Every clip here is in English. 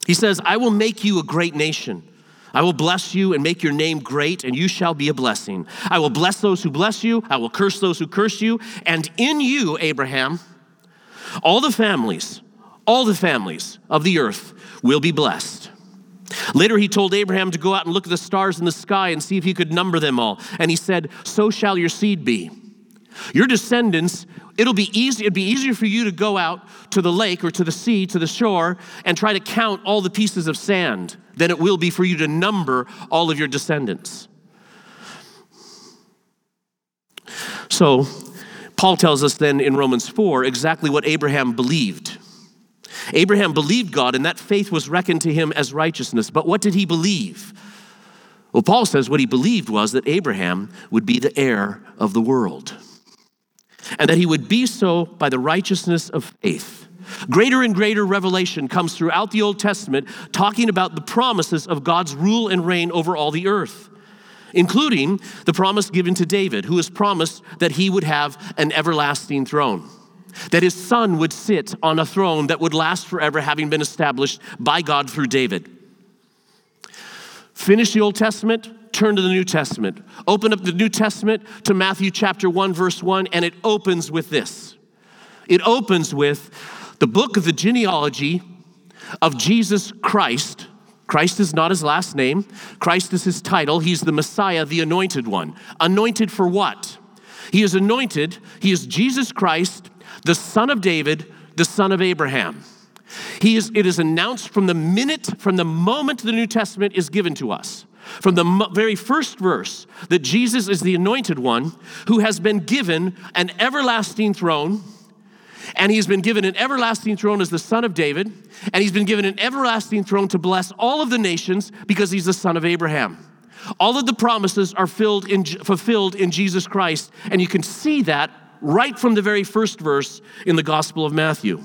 He says, I will make you a great nation. I will bless you and make your name great, and you shall be a blessing. I will bless those who bless you. I will curse those who curse you. And in you, Abraham, all the families of the earth will be blessed. Later, he told Abraham to go out and look at the stars in the sky and see if he could number them all. And he said, so shall your seed be. Your descendants, it'd be easier for you to go out to the lake or to the sea, to the shore, and try to count all the pieces of sand than it will be for you to number all of your descendants. So, Paul tells us then in Romans 4 exactly what Abraham believed. Abraham believed God, and that faith was reckoned to him as righteousness. But what did he believe? Well, Paul says what he believed was that Abraham would be the heir of the world, and that he would be so by the righteousness of faith. Greater and greater revelation comes throughout the Old Testament talking about the promises of God's rule and reign over all the earth, including the promise given to David, who was promised that he would have an everlasting throne, that his son would sit on a throne that would last forever, having been established by God through David. Finish the Old Testament, turn to the New Testament. Open up the New Testament to Matthew chapter 1, verse 1, and it opens with this. It opens with the book of the genealogy of Jesus Christ. Christ is not his last name. Christ is his title. He's the Messiah, the anointed one. Anointed for what? He is anointed. He is Jesus Christ, the son of David, the son of Abraham. It is announced from the moment the New Testament is given to us, from the very first verse, that Jesus is the anointed one who has been given an everlasting throne, and he's been given an everlasting throne as the son of David, and he's been given an everlasting throne to bless all of the nations because he's the son of Abraham. All of the promises are fulfilled in Jesus Christ, and you can see that right from the very first verse in the Gospel of Matthew.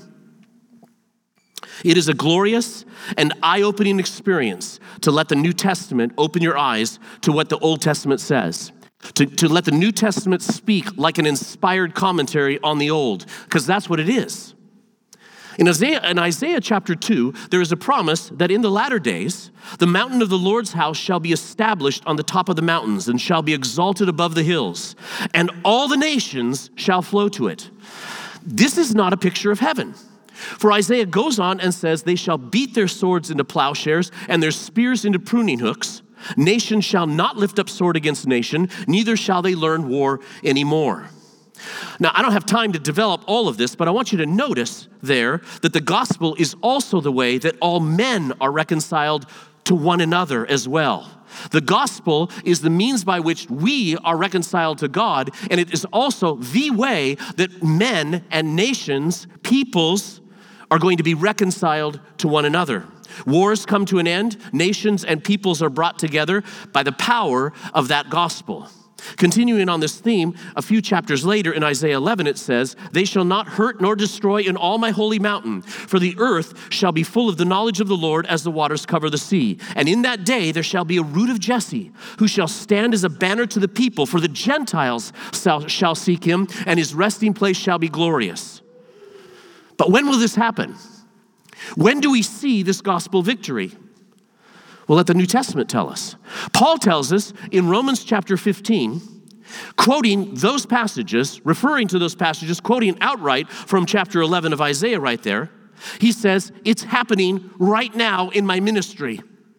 It is a glorious and eye-opening experience to let the New Testament open your eyes to what the Old Testament says, to let the New Testament speak like an inspired commentary on the Old, because that's what it is. In Isaiah chapter 2, there is a promise that in the latter days, the mountain of the Lord's house shall be established on the top of the mountains and shall be exalted above the hills, and all the nations shall flow to it. This is not a picture of heaven. For Isaiah goes on and says, they shall beat their swords into plowshares and their spears into pruning hooks. Nation shall not lift up sword against nation, neither shall they learn war anymore. Now, I don't have time to develop all of this, but I want you to notice there that the gospel is also the way that all men are reconciled to one another as well. The gospel is the means by which we are reconciled to God, and it is also the way that men and nations, peoples, are going to be reconciled to one another. Wars come to an end. Nations and peoples are brought together by the power of that gospel. Continuing on this theme, a few chapters later in Isaiah 11, it says, they shall not hurt nor destroy in all my holy mountain, for the earth shall be full of the knowledge of the Lord as the waters cover the sea. And in that day there shall be a root of Jesse, who shall stand as a banner to the people, for the Gentiles shall seek him, and his resting place shall be glorious. But when will this happen? When do we see this gospel victory? Well, let the New Testament tell us. Paul tells us in Romans chapter 15, quoting those passages, referring to those passages, quoting outright from chapter 11 of Isaiah right there, he says, it's happening right now in my ministry.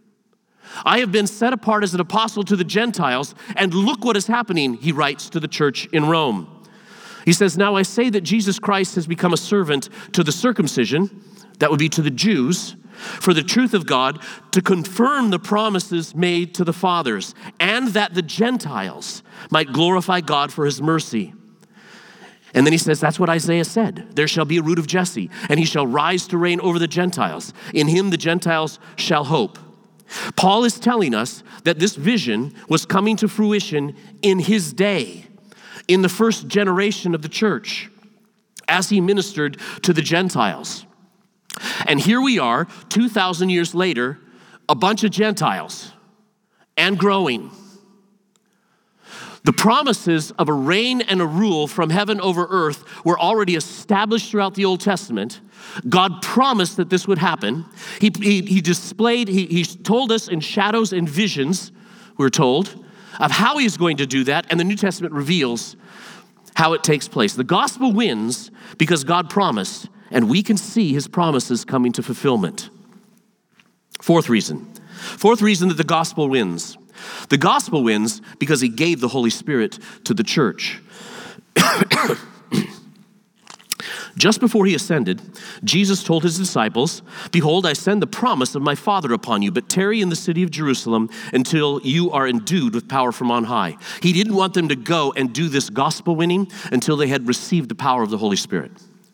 I have been set apart as an apostle to the Gentiles, and look what is happening, he writes to the church in Rome. He says, now I say that Jesus Christ has become a servant to the circumcision, that would be to the Jews, for the truth of God, to confirm the promises made to the fathers, and that the Gentiles might glorify God for his mercy. And then he says, that's what Isaiah said. There shall be a root of Jesse, and he shall rise to reign over the Gentiles. In him the Gentiles shall hope. Paul is telling us that this vision was coming to fruition in his day, in the first generation of the church, as he ministered to the Gentiles. And here we are, 2,000 years later, a bunch of Gentiles, and growing. The promises of a reign and a rule from heaven over earth were already established throughout the Old Testament. God promised that this would happen. He told us in shadows and visions, we're told, of how he's going to do that, and the New Testament reveals how it takes place. The gospel wins because God promised, and we can see his promises coming to fulfillment. Fourth reason that the gospel wins. The gospel wins because he gave the Holy Spirit to the church. Just before he ascended, Jesus told his disciples, "Behold, I send the promise of my Father upon you, but tarry in the city of Jerusalem until you are endued with power from on high." He didn't want them to go and do this gospel winning until they had received the power of the Holy Spirit.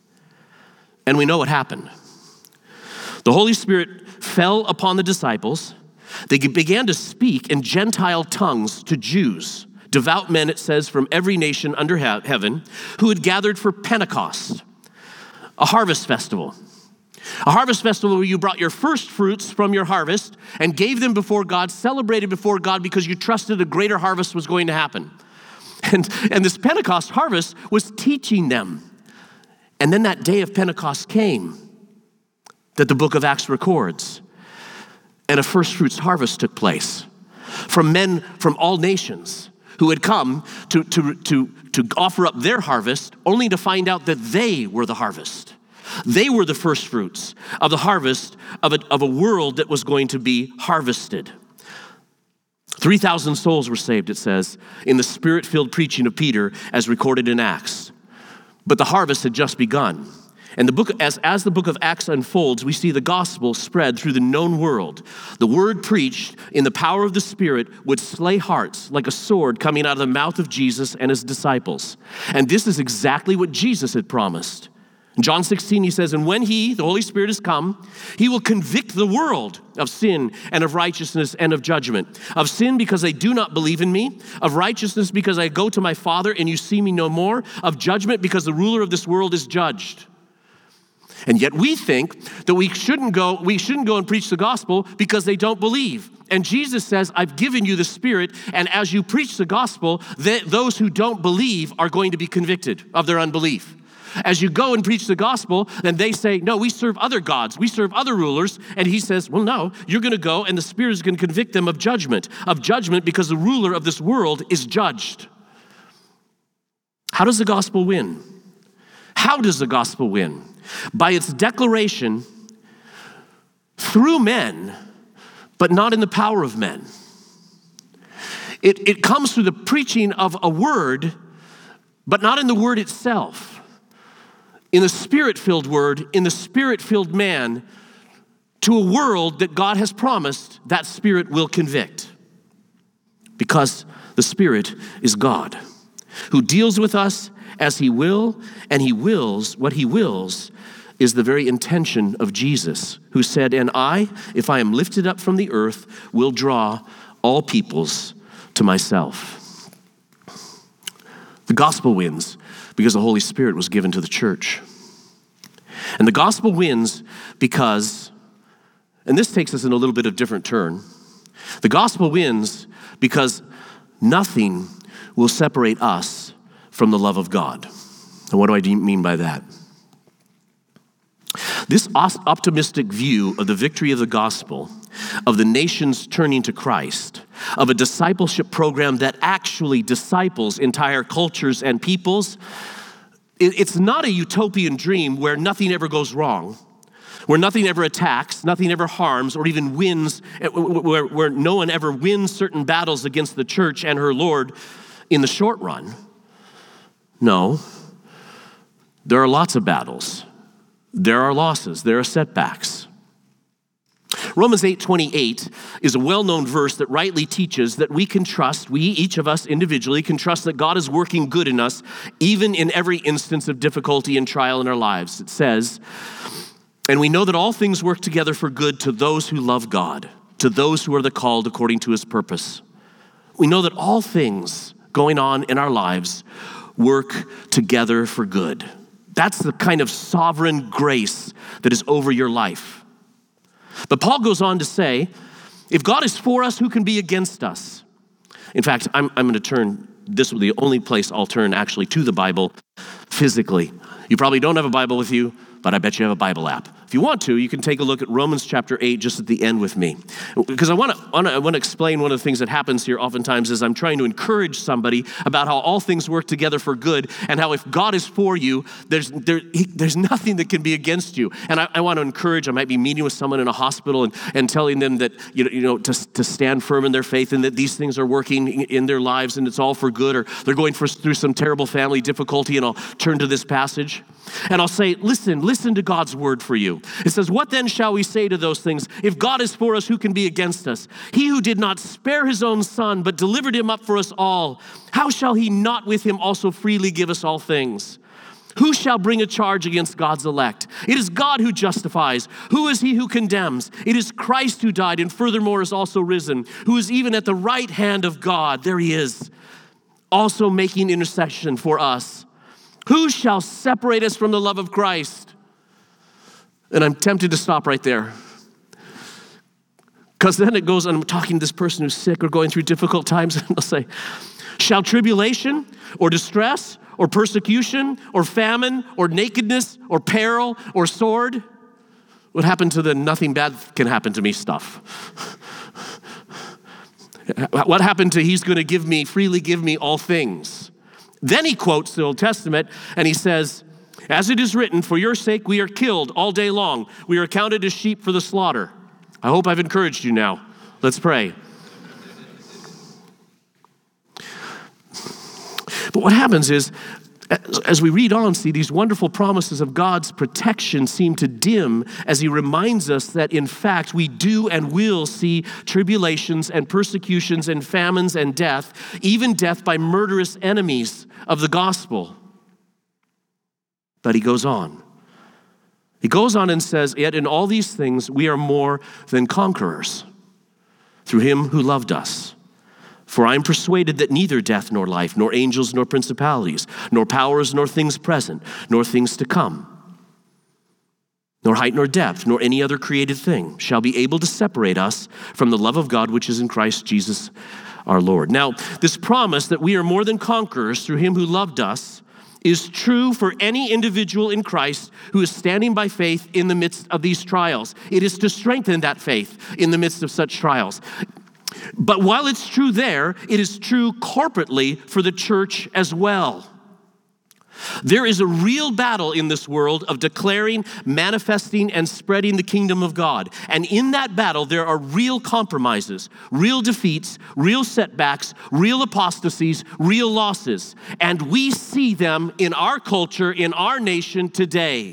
And we know what happened. The Holy Spirit fell upon the disciples. They began to speak in Gentile tongues to Jews, devout men, it says, from every nation under heaven, who had gathered for Pentecost, a harvest festival. A harvest festival where you brought your first fruits from your harvest and gave them before God, celebrated before God because you trusted a greater harvest was going to happen. And this Pentecost harvest was teaching them. And then that day of Pentecost came that the book of Acts records. And a first fruits harvest took place from men from all nations who had come to offer up their harvest, only to find out that they were the harvest. They were the first fruits of the harvest of a world that was going to be harvested. 3,000 souls were saved, it says, in the spirit-filled preaching of Peter as recorded in Acts. But the harvest had just begun. And the book, as the book of Acts unfolds, we see the gospel spread through the known world. The word preached in the power of the Spirit would slay hearts like a sword coming out of the mouth of Jesus and his disciples. And this is exactly what Jesus had promised. In John 16, he says, "And when he, the Holy Spirit, has come, he will convict the world of sin and of righteousness and of judgment. Of sin because they do not believe in me. Of righteousness because I go to my Father and you see me no more. Of judgment because the ruler of this world is judged." And yet we think that we shouldn't go and preach the gospel because they don't believe. And Jesus says, "I've given you the Spirit, and as you preach the gospel, those who don't believe are going to be convicted of their unbelief." As you go and preach the gospel, then they say, "No, we serve other gods, we serve other rulers." And he says, "Well, no, you're going to go and the Spirit is going to convict them of judgment because the ruler of this world is judged." How does the gospel win? How does the gospel win? By its declaration through men, but not in the power of men. It comes through the preaching of a word, but not in the word itself. In the Spirit-filled word, in the Spirit-filled man, to a world that God has promised that Spirit will convict. Because the Spirit is God, who deals with us as he will, and he wills what he wills is the very intention of Jesus, who said, "And I, if I am lifted up from the earth, will draw all peoples to myself." The gospel wins because the Holy Spirit was given to the church. And the gospel wins because, and this takes us in a little bit of different turn, the gospel wins because nothing will separate us from the love of God. And what do I mean by that? This optimistic view of the victory of the gospel, of the nations turning to Christ, of a discipleship program that actually disciples entire cultures and peoples, it's not a utopian dream where nothing ever goes wrong, where nothing ever attacks, nothing ever harms, or even wins, where no one ever wins certain battles against the church and her Lord in the short run. No, there are lots of battles. There are losses. There are setbacks. Romans 8:28 is a well-known verse that rightly teaches that we can trust, we, each of us individually, can trust that God is working good in us, even in every instance of difficulty and trial in our lives. It says, "And we know that all things work together for good to those who love God, to those who are the called according to his purpose." We know that all things going on in our lives work together for good. That's the kind of sovereign grace that is over your life. But Paul goes on to say, if God is for us, who can be against us? In fact, I'm going to turn this will be the only place I'll turn actually to the Bible physically. You probably don't have a Bible with you, but I bet you have a Bible app. If you want to, you can take a look at Romans chapter 8 just at the end with me. Because I want to explain one of the things that happens here oftentimes is I'm trying to encourage somebody about how all things work together for good and how if God is for you, there's nothing that can be against you. And I want to encourage, I might be meeting with someone in a hospital and telling them that, to stand firm in their faith and that these things are working in their lives and it's all for good, or they're going through some terrible family difficulty, and I'll turn to this passage and I'll say, listen to God's word for you. It says, what then shall we say to those things? If God is for us, who can be against us? He who did not spare his own son, but delivered him up for us all, how shall he not with him also freely give us all things? Who shall bring a charge against God's elect? It is God who justifies. Who is he who condemns? It is Christ who died and furthermore is also risen, who is even at the right hand of God. There he is, also making intercession for us. Who shall separate us from the love of Christ? And I'm tempted to stop right there. Because then it goes, and I'm talking to this person who's sick or going through difficult times, and they'll say, shall tribulation or distress or persecution or famine or nakedness or peril or sword? What happened to the nothing bad can happen to me stuff? What happened to he's going to freely give me all things? Then he quotes the Old Testament and he says, as it is written, for your sake we are killed all day long. We are counted as sheep for the slaughter. I hope I've encouraged you now. Let's pray. But what happens is, as we read on, see these wonderful promises of God's protection seem to dim as he reminds us that in fact we do and will see tribulations and persecutions and famines and death, even death by murderous enemies of the gospel. But he goes on. He goes on and says, yet in all these things we are more than conquerors through him who loved us. For I am persuaded that neither death nor life, nor angels nor principalities, nor powers nor things present, nor things to come, nor height nor depth, nor any other created thing shall be able to separate us from the love of God which is in Christ Jesus our Lord. Now, this promise that we are more than conquerors through him who loved us is true for any individual in Christ who is standing by faith in the midst of these trials. It is to strengthen that faith in the midst of such trials. But while it's true there, it is true corporately for the church as well. There is a real battle in this world of declaring, manifesting, and spreading the kingdom of God. And in that battle, there are real compromises, real defeats, real setbacks, real apostasies, real losses. And we see them in our culture, in our nation today.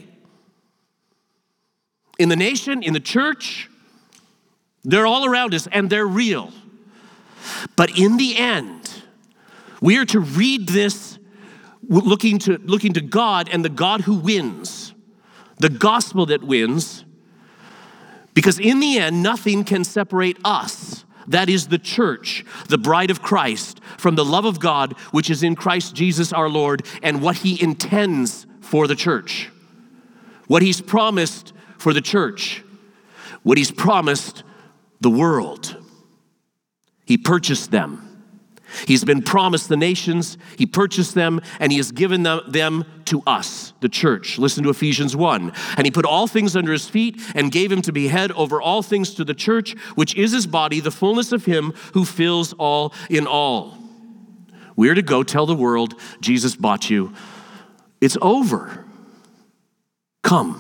In the nation, in the church, they're all around us and they're real. But in the end, we are to read this looking to God and the God who wins, the gospel that wins, because in the end, nothing can separate us, that is the church, the bride of Christ, from the love of God, which is in Christ Jesus our Lord, and what he intends for the church, what he's promised for the church, what he's promised the world. He purchased them. He's been promised the nations, he purchased them, and he has given them to us, the church. Listen to Ephesians 1. And he put all things under his feet and gave him to be head over all things to the church, which is his body, the fullness of him who fills all in all. We're to go tell the world, Jesus bought you. It's over. Come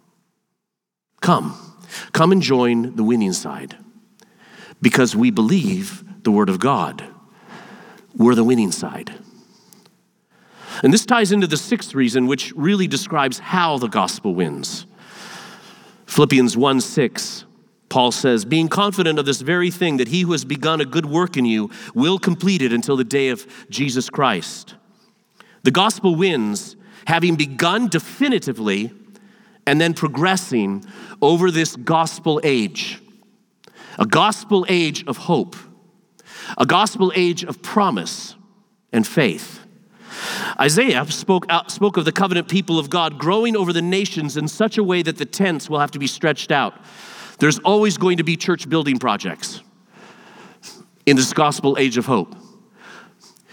and join the winning side. Because we believe the word of God. We're the winning side. And this ties into the sixth reason, which really describes how the gospel wins. Philippians 1:6, Paul says, being confident of this very thing, that he who has begun a good work in you will complete it until the day of Jesus Christ. The gospel wins, having begun definitively and then progressing over this gospel age. A gospel age of hope. A gospel age of promise and faith. Isaiah spoke of the covenant people of God growing over the nations in such a way that the tents will have to be stretched out. There's always going to be church building projects in this gospel age of hope.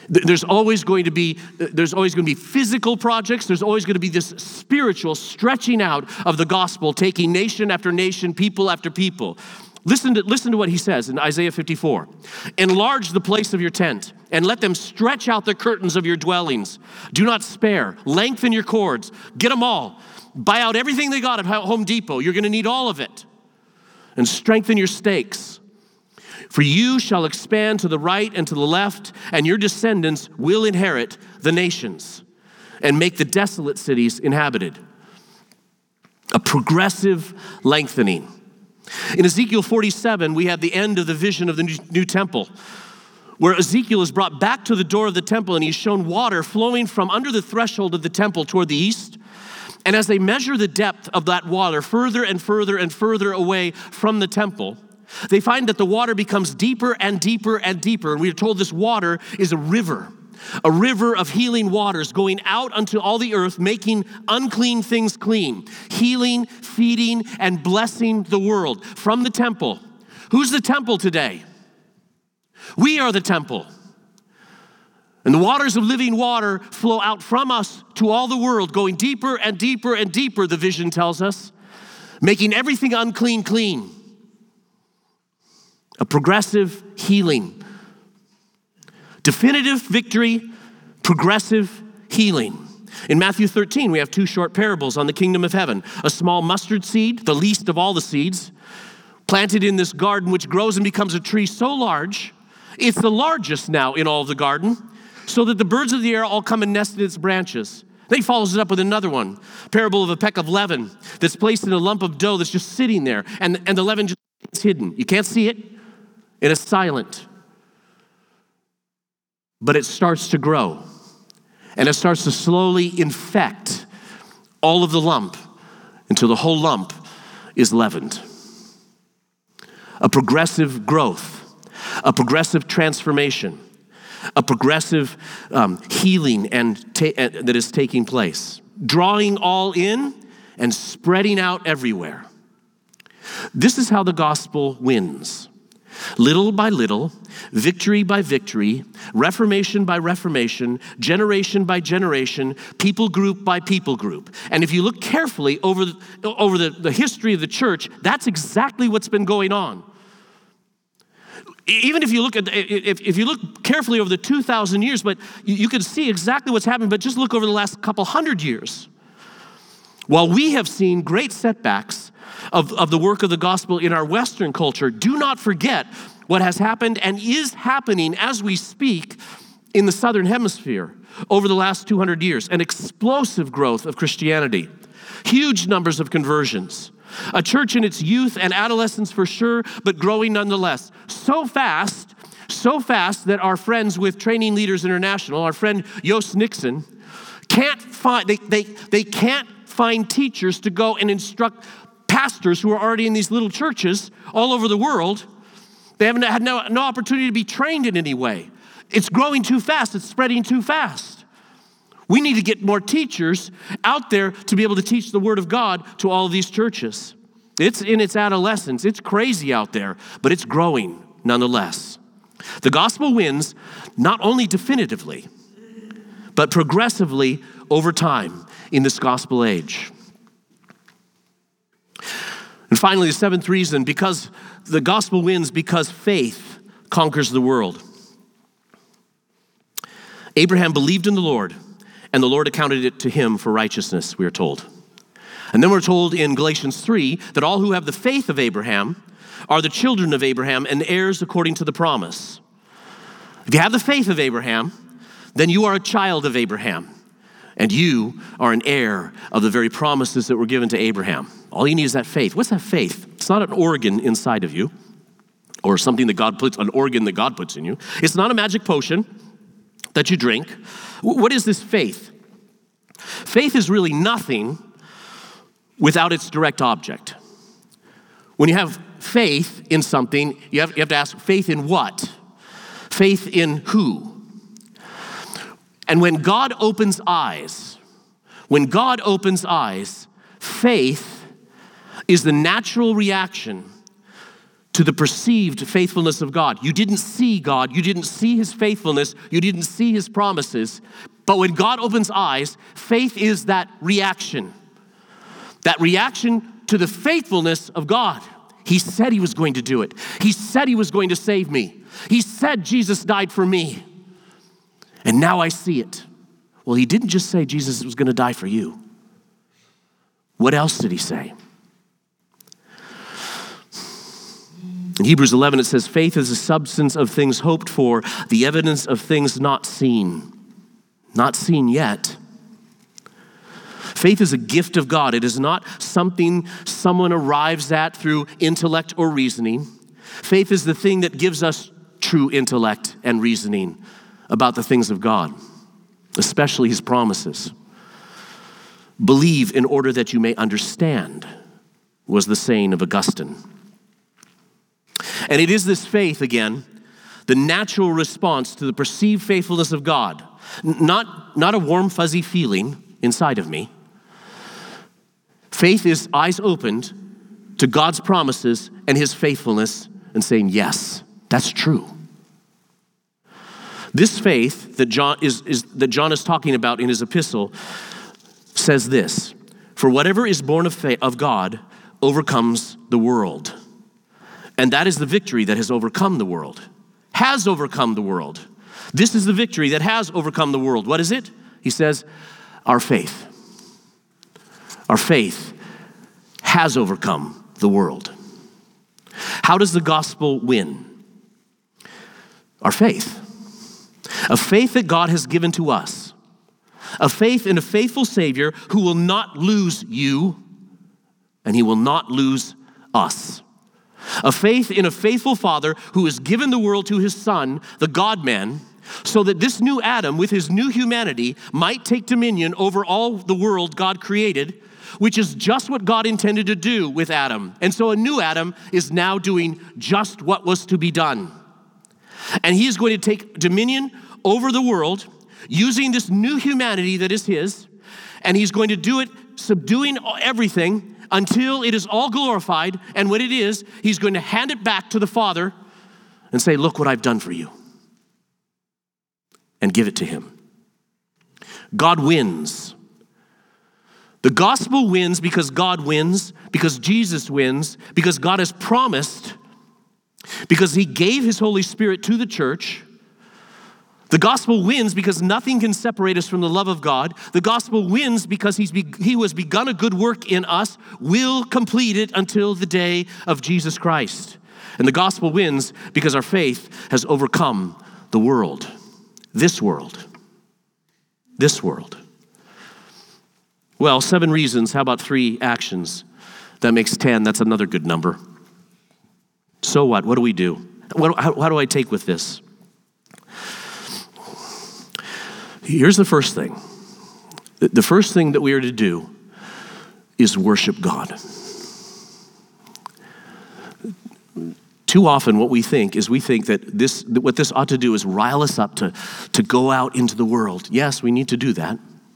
There's always going to be physical projects. There's always going to be this spiritual stretching out of the gospel, taking nation after nation, people after people. Listen to what he says in Isaiah 54. Enlarge the place of your tent and let them stretch out the curtains of your dwellings. Do not spare. Lengthen your cords. Get them all. Buy out everything they got at Home Depot. You're going to need all of it. And strengthen your stakes. For you shall expand to the right and to the left, and your descendants will inherit the nations and make the desolate cities inhabited. A progressive lengthening. In Ezekiel 47, we have the end of the vision of the new temple, where Ezekiel is brought back to the door of the temple, and he's shown water flowing from under the threshold of the temple toward the east. And as they measure the depth of that water further and further and further away from the temple, they find that the water becomes deeper and deeper and deeper. And we are told this water is a river of healing waters going out unto all the earth, making unclean things clean, healing, feeding, and blessing the world from the temple. Who's the temple today? We are the temple. And the waters of living water flow out from us to all the world, going deeper and deeper and deeper, the vision tells us, making everything unclean clean. A progressive healing. Definitive victory, progressive healing. In Matthew 13, we have two short parables on the kingdom of heaven. A small mustard seed, the least of all the seeds, planted in this garden, which grows and becomes a tree so large, it's the largest now in all of the garden, so that the birds of the air all come and nest in its branches. Then he follows it up with another one, parable of a peck of leaven that's placed in a lump of dough that's just sitting there, and the leaven just is hidden. You can't see it, and it's silent. But it starts to grow, and it starts to slowly infect all of the lump until the whole lump is leavened. A progressive growth, a progressive transformation, a progressive healing that is taking place, drawing all in and spreading out everywhere. This is how the gospel wins. Little by little, victory by victory, reformation by reformation, generation by generation, people group by people group. And if you look carefully over the history of the church, that's exactly what's been going on. Even if you look carefully over the 2,000 years, but you can see exactly what's happening, but just look over the last couple hundred years. While we have seen great setbacks of the work of the gospel in our Western culture, do not forget what has happened and is happening as we speak in the Southern Hemisphere over the last 200 years. An explosive growth of Christianity, huge numbers of conversions, a church in its youth and adolescence for sure, but growing nonetheless. So fast that our friends with Training Leaders International, our friend Yost Nixon, can't find teachers to go and instruct pastors who are already in these little churches all over the world. They haven't had no opportunity to be trained in any way. It's growing too fast. It's spreading too fast. We need to get more teachers out there to be able to teach the Word of God to all of these churches. It's in its adolescence. It's crazy out there, but it's growing nonetheless. The gospel wins not only definitively, but progressively over time in this gospel age. And finally, the seventh reason, because the gospel wins because faith conquers the world. Abraham believed in the Lord, and the Lord accounted it to him for righteousness, we are told. And then we're told in Galatians 3 that all who have the faith of Abraham are the children of Abraham and heirs according to the promise. If you have the faith of Abraham, then you are a child of Abraham, and you are an heir of the very promises that were given to Abraham. All you need is that faith. What's that faith? It's not an organ inside of you or something that God puts, an organ that God puts in you. It's not a magic potion that you drink. What is this faith? Faith is really nothing without its direct object. When you have faith in something, you have to ask, faith in what? Faith in who? And when God opens eyes, faith is the natural reaction to the perceived faithfulness of God. You didn't see God. You didn't see his faithfulness. You didn't see his promises. But when God opens eyes, faith is that reaction to the faithfulness of God. He said he was going to do it. He said he was going to save me. He said Jesus died for me. And now I see it. Well, he didn't just say Jesus was going to die for you. What else did he say? In Hebrews 11, it says, faith is the substance of things hoped for, the evidence of things not seen. Not seen yet. Faith is a gift of God. It is not something someone arrives at through intellect or reasoning. Faith is the thing that gives us true intellect and reasoning about the things of God, especially his promises. Believe in order that you may understand, was the saying of Augustine. And it is this faith, again, the natural response to the perceived faithfulness of God. Not a warm, fuzzy feeling inside of me. Faith is eyes opened to God's promises and his faithfulness and saying, yes, that's true. This faith that John is talking about in his epistle says this: for whatever is born of God overcomes the world. And that is the victory that has overcome the world. Has overcome the world. This is the victory that has overcome the world. What is it? He says, our faith. Our faith has overcome the world. How does the gospel win? Our faith. A faith that God has given to us. A faith in a faithful Savior who will not lose you, and he will not lose us. A faith in a faithful Father who has given the world to his Son, the God-man, so that this new Adam with his new humanity might take dominion over all the world God created, which is just what God intended to do with Adam. And so a new Adam is now doing just what was to be done. And he is going to take dominion over the world using this new humanity that is his, and he's going to do it subduing everything until it is all glorified, and when it is, he's going to hand it back to the Father and say, look what I've done for you, and give it to him. God wins. The gospel wins because God wins, because Jesus wins, because God has promised, because he gave his Holy Spirit to the church. The gospel wins because nothing can separate us from the love of God. The gospel wins because he who has begun a good work in us will complete it until the day of Jesus Christ. And the gospel wins because our faith has overcome the world. This world. This world. Well, 7 reasons. How about 3 actions? That makes 10. That's another good number. So what? What do we do? How do I take with this? Here's the first thing. The first thing that we are to do is worship God. Too often what we think that what this ought to do is rile us up to go out into the world. Yes, we need to do that.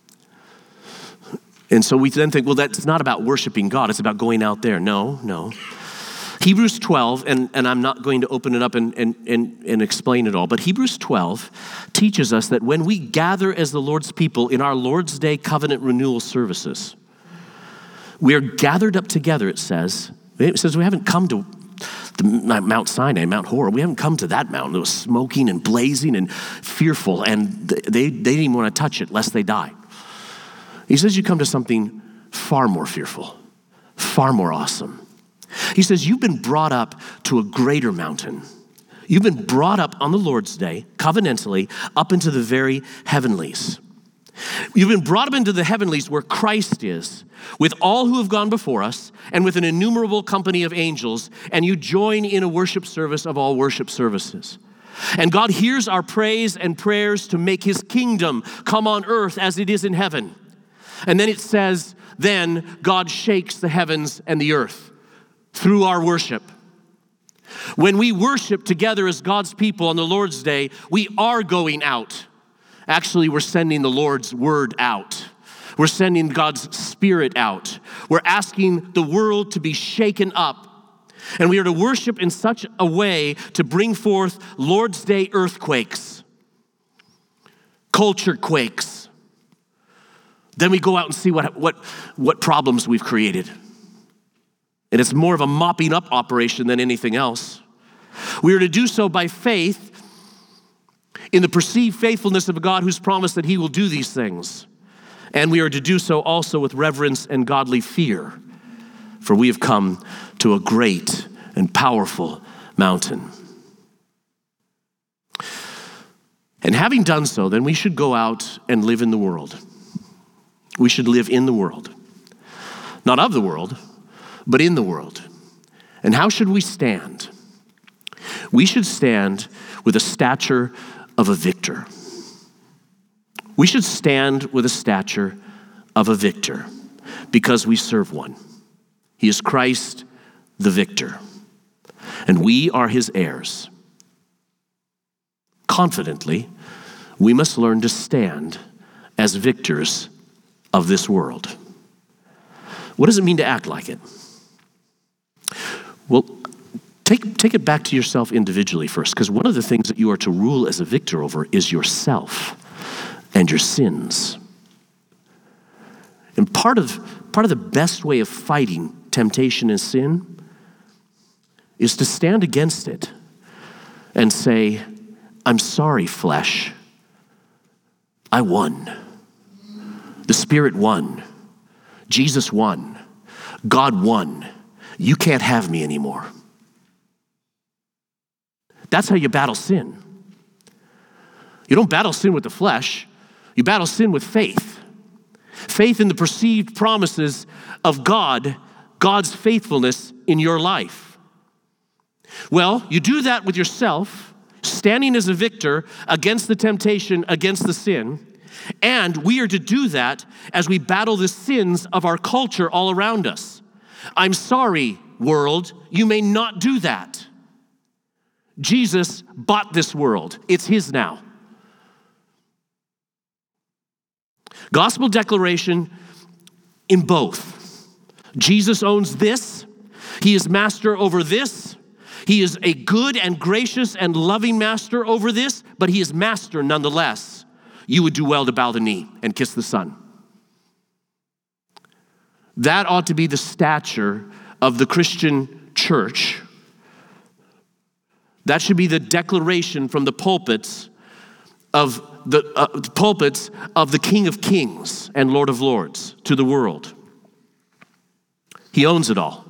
And so we then think, well, that's not about worshiping God. It's about going out there. No. Hebrews 12, and I'm not going to open it up and explain it all, but Hebrews 12 teaches us that when we gather as the Lord's people in our Lord's Day covenant renewal services, we are gathered up together, it says. It says we haven't come to Mount Sinai, Mount Horeb. We haven't come to that mountain. It was smoking and blazing and fearful, and they didn't even want to touch it lest they die. He says you come to something far more fearful, far more awesome. He says, you've been brought up to a greater mountain. You've been brought up on the Lord's Day, covenantally, up into the very heavenlies. You've been brought up into the heavenlies where Christ is, with all who have gone before us, and with an innumerable company of angels, and you join in a worship service of all worship services. And God hears our praise and prayers to make his kingdom come on earth as it is in heaven. And then it says, then God shakes the heavens and the earth through our worship. When we worship together as God's people on the Lord's Day, we are going out. Actually, we're sending the Lord's word out. We're sending God's Spirit out. We're asking the world to be shaken up. And we are to worship in such a way to bring forth Lord's Day earthquakes, culture quakes. Then we go out and see what problems we've created. And it's more of a mopping up operation than anything else. We are to do so by faith in the perceived faithfulness of a God who's promised that he will do these things. And we are to do so also with reverence and godly fear, for we have come to a great and powerful mountain. And having done so, then we should go out and live in the world. We should live in the world. Not of the world, but in the world. And how should we stand? We should stand with a stature of a victor. We should stand with a stature of a victor because we serve one. He is Christ the victor, and we are his heirs. Confidently, we must learn to stand as victors of this world. What does it mean to act like it? Well, take it back to yourself individually first, because one of the things that you are to rule as a victor over is yourself and your sins. And part of the best way of fighting temptation and sin is to stand against it and say, I'm sorry, flesh. I won. The Spirit won. Jesus won. God won. You can't have me anymore. That's how you battle sin. You don't battle sin with the flesh. You battle sin with faith. Faith in the perceived promises of God, God's faithfulness in your life. Well, you do that with yourself, standing as a victor against the temptation, against the sin, and we are to do that as we battle the sins of our culture all around us. I'm sorry, world, you may not do that. Jesus bought this world. It's his now. Gospel declaration in both. Jesus owns this. He is master over this. He is a good and gracious and loving master over this, but he is master nonetheless. You would do well to bow the knee and kiss the Son. That ought to be the stature of the Christian church. That should be the declaration from the pulpits of the King of Kings and Lord of Lords to the world. He owns it all.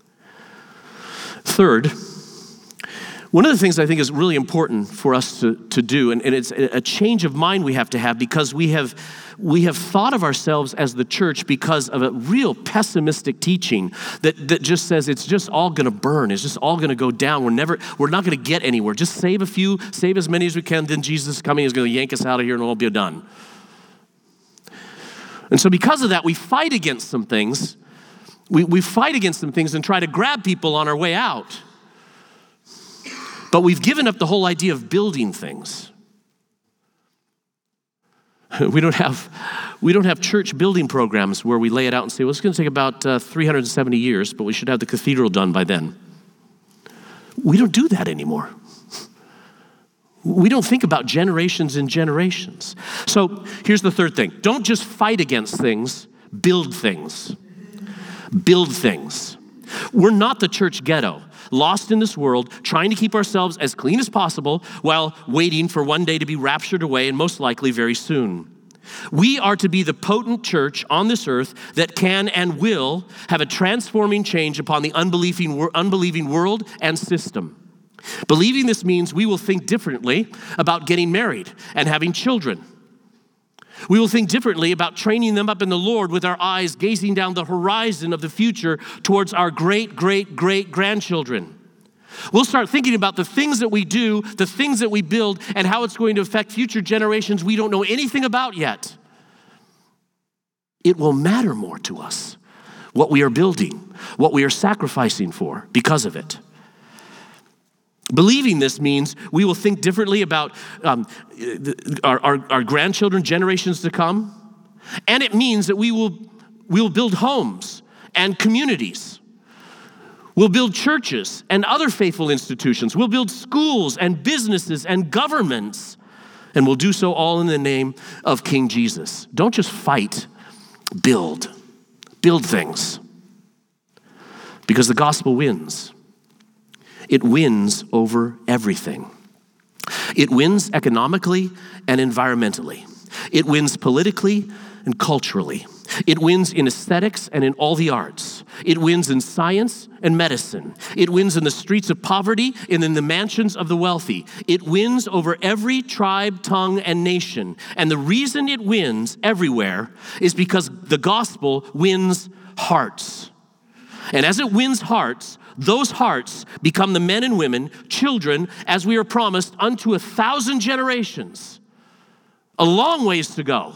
Third, one of the things I think is really important for us to do, and it's a change of mind we have to have, because we have thought of ourselves as the church because of a real pessimistic teaching that just says it's just all going to burn. It's just all going to go down. We're not going to get anywhere. Just save a few, save as many as we can. Then Jesus coming is going to yank us out of here and we'll be done. And so because of that, we fight against some things. We fight against some things and try to grab people on our way out. But we've given up the whole idea of building things. We don't have church building programs where we lay it out and say, well, it's going to take about 370 years, but we should have the cathedral done by then. We don't do that anymore. We don't think about generations and generations. So here's the third thing. Don't just fight against things, build things. Build things. We're not the church ghetto, lost in this world, trying to keep ourselves as clean as possible while waiting for one day to be raptured away, and most likely very soon. We are to be the potent church on this earth that can and will have a transforming change upon the unbelieving world and system. Believing this means we will think differently about getting married and having children. We will think differently about training them up in the Lord with our eyes gazing down the horizon of the future towards our great-great-great-grandchildren. We'll start thinking about the things that we do, the things that we build, and how it's going to affect future generations we don't know anything about yet. It will matter more to us what we are building, what we are sacrificing for because of it. Believing this means we will think differently about our grandchildren, generations to come. And it means that we will build homes and communities. We'll build churches and other faithful institutions. We'll build schools and businesses and governments. And we'll do so all in the name of King Jesus. Don't just fight, build. Build things. Because the gospel wins. It wins over everything. It wins economically and environmentally. It wins politically and culturally. It wins in aesthetics and in all the arts. It wins in science and medicine. It wins in the streets of poverty and in the mansions of the wealthy. It wins over every tribe, tongue, and nation. And the reason it wins everywhere is because the gospel wins hearts. And as it wins hearts, those hearts become the men and women, children, as we are promised, unto 1,000 generations. A long ways to go.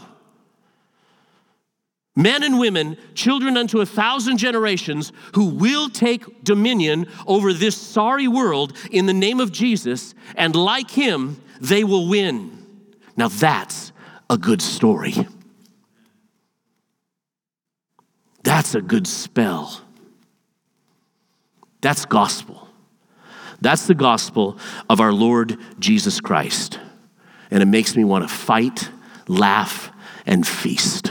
Men and women, children unto 1,000 generations, who will take dominion over this sorry world in the name of Jesus, and like him, they will win. Now that's a good story. That's a good spell. That's gospel. That's the gospel of our Lord Jesus Christ. And it makes me want to fight, laugh, and feast.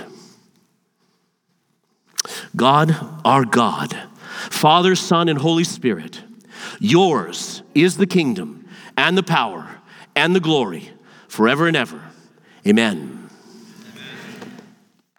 God, our God, Father, Son, and Holy Spirit, yours is the kingdom and the power and the glory forever and ever. Amen.